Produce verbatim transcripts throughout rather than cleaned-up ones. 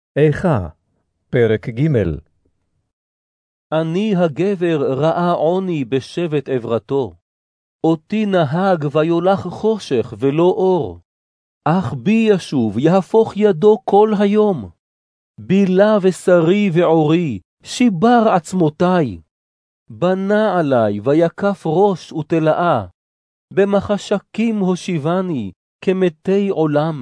איכה, פרק ג'. אני הגבר ראה עוני בשבט עברתו, אותי נהג ויולך חושך ולא אור, אך בי ישוב יהפוך ידו כל היום. בילה ושרי ועורי, שיבר עצמותי, בנה עלי ויקף ראש ותלאה, במחשקים הושיבני כמתי עולם.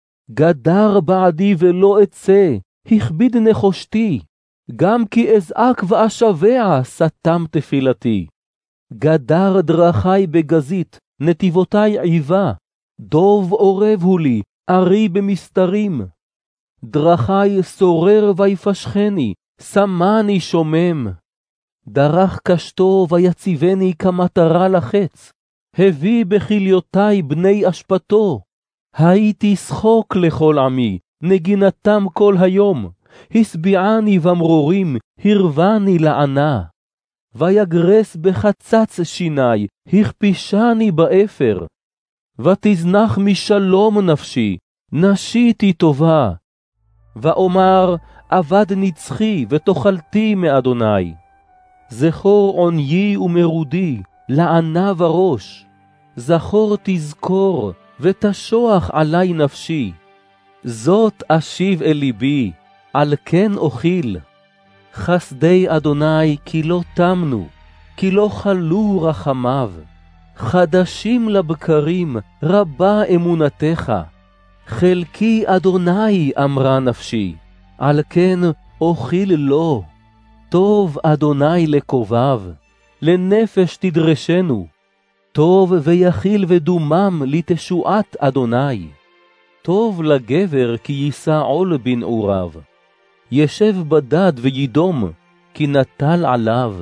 גדר בעדי ולא אצא, הכביד נחושתי, גם כי אזעק ואשבע סתם תפילתי. גדר דרכי בגזית, נתיבותי עיבה, דוב עורב הוא לי, ארי במסתרים. דרכי סורר ויפשחני, שמני שומם. דרך קשתו ויציבני כמטרה לחץ, הביא בכליותי בני אשפתו. הייתי שחוק לכל עמי, נגינתם כל היום, הסביעני במרורים, הרבני לענה. ויגרס בחצץ שיני, הכפישני באפר. ותזנח משלום נפשי, נשיתי טובה. ואומר, עבד נצחי ותאכלתי מאדוני. זכור עוניי ומרודי, לענה וראש. זכור תזכור, ותשוח עלי נפשי. זאת אשיב אל ליבי, על כן אוכיל. חסדי אדוני כי לא תמנו, כי לא חלו רחמיו. חדשים לבקרים, רבה אמונתך. חלקי אדוני אמרה נפשי, על כן אוכיל לו. טוב אדוני לקובב, לנפש תדרשנו. טוב ויחיל ודומם לתשועת אדוני. טוב לגבר כי יישא עול בנעוריו. ישב בדד וידום, כי נטל עליו.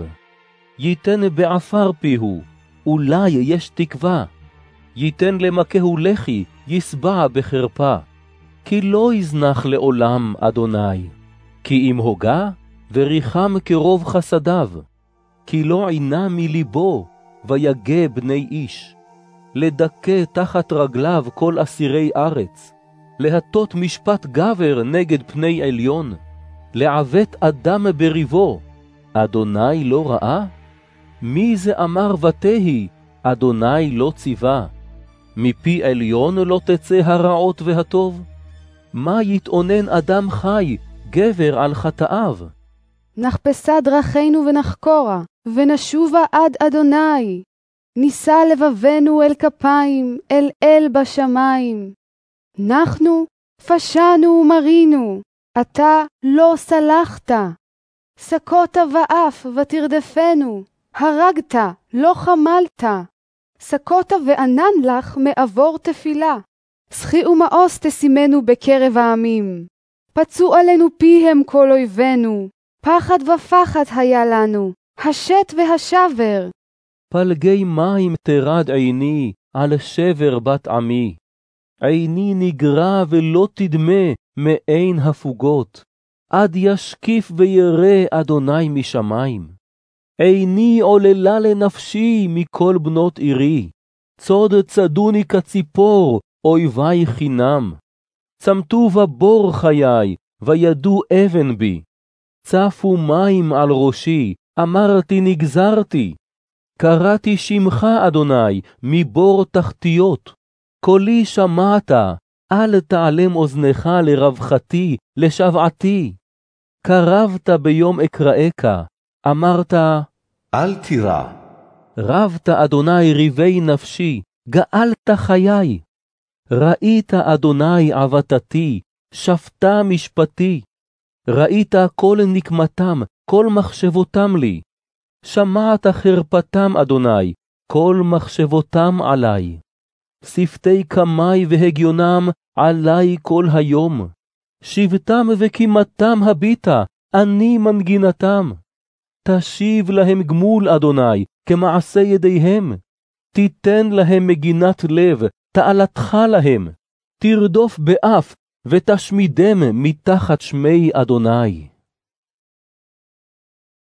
ייתן בעפר פיהו, אולי יש תקווה. ייתן למכהו לחי, יסבע בחרפה. כי לא יזנח לעולם אדוני. כי אם הוגה, וריחם כרוב חסדיו. כי לא עינה מליבו, ויגה בני איש. לדכא תחת רגליו כל אסירי ארץ. להטות משפט גבר נגד פני עליון. לעוות אדם בריבו, אדוני לא ראה? מי זה אמר ותהי, אדוני לא ציווה? מפי עליון לא תצא הרעות והטוב? מה יתאונן אדם חי, גבר על חטאיו? נחפשה דרכינו ונחקורה, ונשובה עד אדוני. נישא לבבנו אל כפיים, אל אל בשמיים. אנחנו פשענו ומרינו, אתה לא סלחת. סקות ואף ותרדפנו, הרגת, לא חמלת. סקות וענן לך מעבור תפילה. שחי ומאוס תשימנו בקרב העמים. פצו עלינו פיהם כל אויבינו, פחד ופחד היה לנו, השת והשבר. פלגי מים תרד עיני על שבר בת עמי. עיני נגרה ולא תדמה מעין הפוגות, עד ישקיף וירא אדוני משמיים. עיני עוללה לנפשי מכל בנות עירי, צוד צדוני כציפור, אויבי חינם. צמתו בבור חיי, וידו אבן בי. צפו מים על ראשי, אמרתי נגזרתי. קראתי שמך אדוני, מבור תחתיות. קולי שמעת, אל תעלם אוזנך לרווחתי, לשבעתי. קרבת ביום אקראך, אמרת, אל תירא. רבת אדוני ריבי נפשי, גאלת חיי. ראית אדוני עבדתי, שפטה משפטי. ראית כל נקמתם, כל מחשבותם לי. שמעת חרפתם אדוני, כל מחשבותם עלי. שפתי קמי והגיונם עלי כל היום. שבתם וקימתם הביטה, אני מנגינתם. תשיב להם גמול אדוני, כמעשה ידיהם. תיתן להם מגינת לב, תעלתך להם. תרדוף באף, ותשמידם מתחת שמי אדוני.